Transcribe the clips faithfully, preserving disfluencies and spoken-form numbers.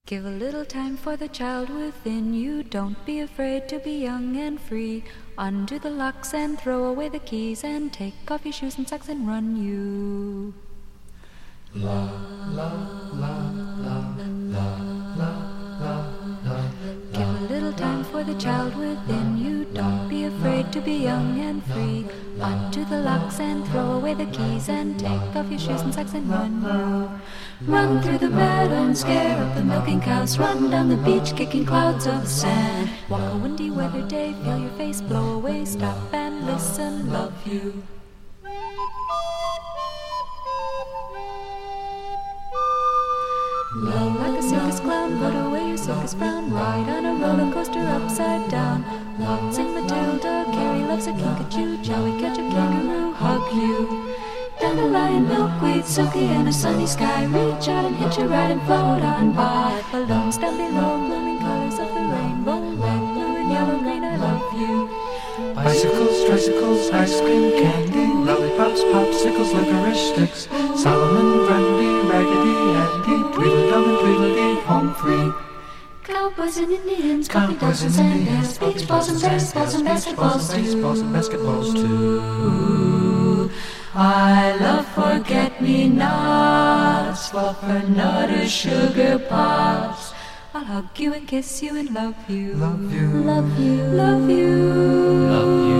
Give a little time for the child within you. Don't be afraid to be young and free. Undo the locks and throw away the keys, and take off your shoes and socks and run you. La la la la la la la la. Give a little time for the child within you. Don't be afraid to be young and free. Undo the locks and throw away the keys, and take off your shoes and socks and run you. Run through the meadow and scare up the milking cows. Run down the beach kicking clouds of sand. Walk a windy weather day, feel your face blow away. Stop and listen, love you. Love like a circus clown, put away your circus frown. Ride on a roller coaster upside down. Waltzing Matilda, Carrie loves a kinkajou. Joey catch a kangaroo, hug you. Dandelion, milkweed, silky and a sunny sky. Reach out and hitch a ride and float on by. Balloons down below, blooming colors of the rainbow. Red, blue and yellow, green, I love you. Bicycles, tricycles, ice cream, candy, lollipops, popsicles, licorice sticks, Solomon, Grundy, Raggedy Andy, Tweedledum and Tweedledee, home free. Cowboys and Indians, coffee dogs and sandals, beach balls and baseballs and basketballs too. Baseballs and basketballs too. I love forget-me-nots, fluffernutters, sugar pops. I'll hug you and kiss you and love you. Love you. Love you. Love you. Love you.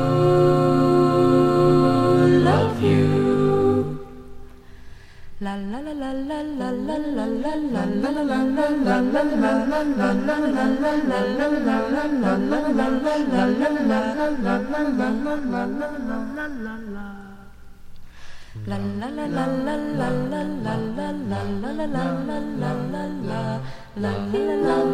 Love you. La la la la la la la la la la la la la la la la la la